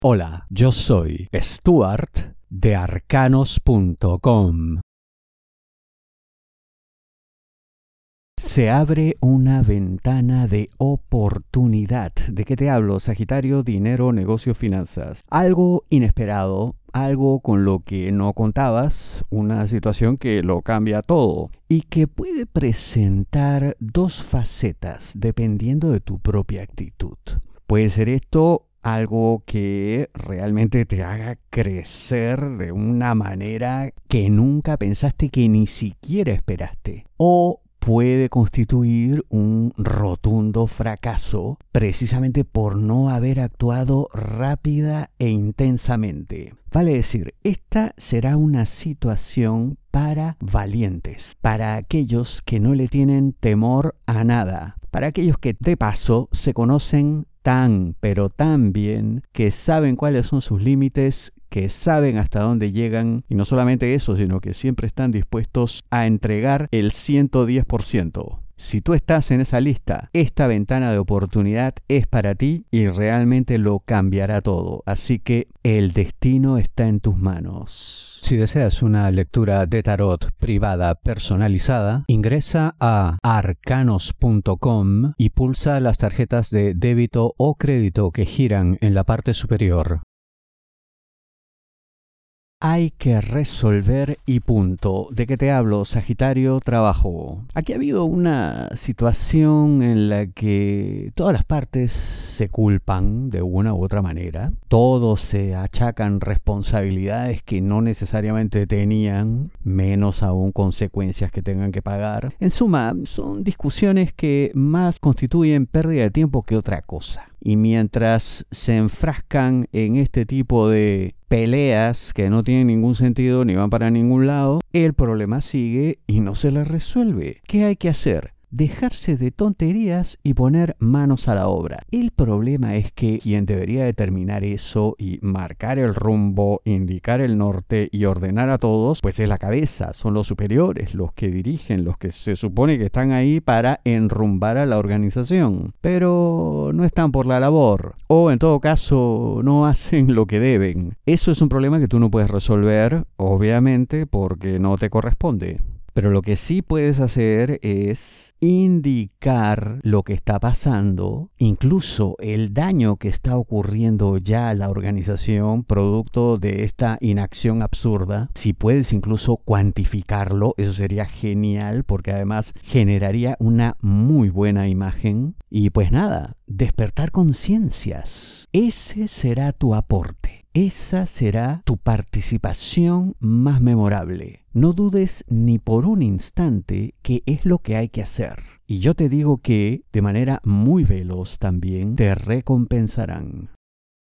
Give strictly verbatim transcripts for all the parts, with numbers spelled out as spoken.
Hola, yo soy Stuart de arcanos punto com. Se abre una ventana de oportunidad. ¿De qué te hablo? Sagitario, dinero, negocio, finanzas. Algo inesperado, algo con lo que no contabas, una situación que lo cambia todo y que puede presentar dos facetas dependiendo de tu propia actitud. Puede ser esto algo que realmente te haga crecer de una manera que nunca pensaste, que ni siquiera esperaste. O puede constituir un rotundo fracaso precisamente por no haber actuado rápida e intensamente. Vale decir, esta será una situación para valientes, para aquellos que no le tienen temor a nada, para aquellos que de paso se conocen tan, pero tan bien, que saben cuáles son sus límites, que saben hasta dónde llegan, y no solamente eso, sino que siempre están dispuestos a entregar el ciento diez por ciento. Si tú estás en esa lista, esta ventana de oportunidad es para ti y realmente lo cambiará todo. Así que el destino está en tus manos. Si deseas una lectura de tarot privada personalizada, ingresa a arcanos punto com y pulsa las tarjetas de débito o crédito que giran en la parte superior. Hay que resolver y punto. ¿De qué te hablo? Sagitario, trabajo. Aquí ha habido una situación en la que todas las partes se culpan de una u otra manera. Todos se achacan responsabilidades que no necesariamente tenían, menos aún consecuencias que tengan que pagar. En suma, son discusiones que más constituyen pérdida de tiempo que otra cosa. Y mientras se enfrascan en este tipo de peleas que no tienen ningún sentido ni van para ningún lado, el problema sigue y no se le resuelve. ¿Qué hay que hacer? Dejarse de tonterías y poner manos a la obra. El problema es que quien debería determinar eso y marcar el rumbo, indicar el norte y ordenar a todos, pues es la cabeza, son los superiores, los que dirigen, los que se supone que están ahí para enrumbar a la organización. Pero no están por la labor, o en todo caso no hacen lo que deben. Eso es un problema que tú no puedes resolver, obviamente, porque no te corresponde. Pero lo que sí puedes hacer es indicar lo que está pasando, incluso el daño que está ocurriendo ya a la organización producto de esta inacción absurda. Si puedes incluso cuantificarlo, eso sería genial porque además generaría una muy buena imagen. Y pues nada, despertar conciencias. Ese será tu aporte. Esa será tu participación más memorable. No dudes ni por un instante que es lo que hay que hacer. Y yo te digo que, de manera muy veloz también, te recompensarán.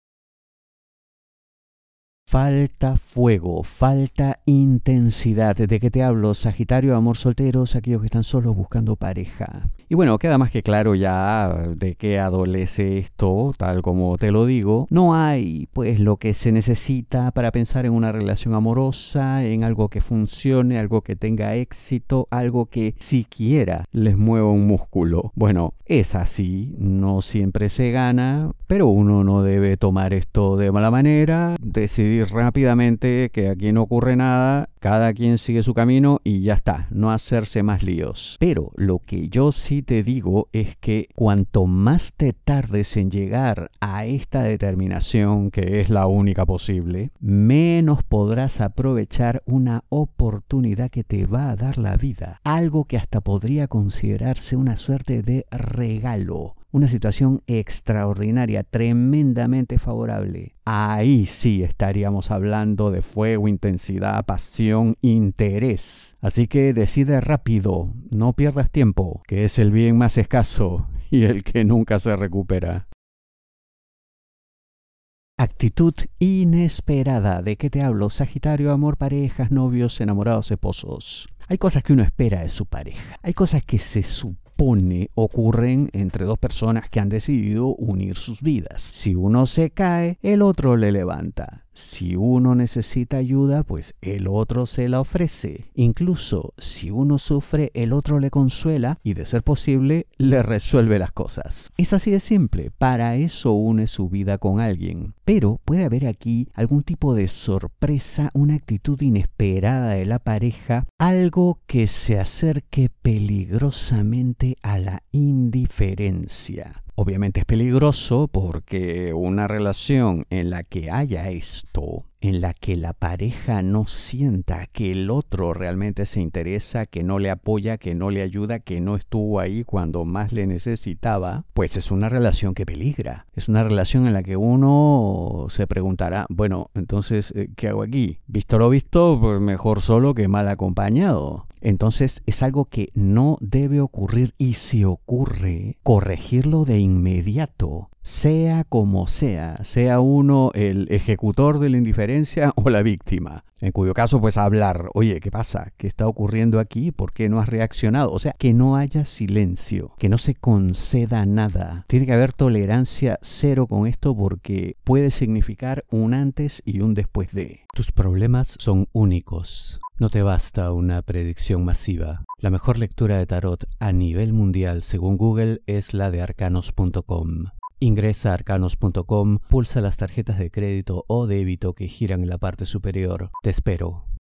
Falta fuego, falta intensidad. ¿De qué te hablo? Sagitario, amor, solteros, aquellos que están solos buscando pareja. Y bueno, queda más que claro ya de qué adolece esto, tal como te lo digo. No hay, pues, lo que se necesita para pensar en una relación amorosa, en algo que funcione, algo que tenga éxito, algo que siquiera les mueva un músculo. Bueno, es así, no siempre se gana, pero uno no debe tomar esto de mala manera, decidir rápidamente que aquí no ocurre nada, cada quien sigue su camino y ya está, no hacerse más líos. Pero lo que yo sí te digo es que cuanto más te tardes en llegar a esta determinación, que es la única posible, menos podrás aprovechar una oportunidad que te va a dar la vida, algo que hasta podría considerarse una suerte de regalo. Una situación extraordinaria, tremendamente favorable. Ahí sí estaríamos hablando de fuego, intensidad, pasión, interés. Así que decide rápido, no pierdas tiempo, que es el bien más escaso y el que nunca se recupera. Actitud inesperada. ¿De qué te hablo? Sagitario, amor, parejas, novios, enamorados, esposos. Hay cosas que uno espera de su pareja. Hay cosas que se supone ocurren entre dos personas que han decidido unir sus vidas. Si uno se cae, el otro le levanta. Si uno necesita ayuda, pues el otro se la ofrece. Incluso si uno sufre, el otro le consuela y, de ser posible, le resuelve las cosas. Es así de simple. Para eso une su vida con alguien. Pero puede haber aquí algún tipo de sorpresa, una actitud inesperada de la pareja, algo que se acerque peligrosamente a la indiferencia. Obviamente es peligroso porque una relación en la que haya esto, en la que la pareja no sienta que el otro realmente se interesa, que no le apoya, que no le ayuda, que no estuvo ahí cuando más le necesitaba, pues es una relación que peligra. Es una relación en la que uno se preguntará, bueno, entonces, ¿qué hago aquí? Visto lo visto, pues mejor solo que mal acompañado. Entonces es algo que no debe ocurrir, y si ocurre, corregirlo de inmediato, sea como sea, sea uno el ejecutor de la indiferencia o la víctima. En cuyo caso, pues hablar, oye, ¿qué pasa? ¿Qué está ocurriendo aquí? ¿Por qué no has reaccionado? O sea, que no haya silencio, que no se conceda nada. Tiene que haber tolerancia cero con esto porque puede significar un antes y un después de. Tus problemas son únicos. No te basta una predicción masiva. La mejor lectura de tarot a nivel mundial, según Google, es la de arcanos punto com. Ingresa a arcanos punto com, pulsa las tarjetas de crédito o débito que giran en la parte superior. Te espero.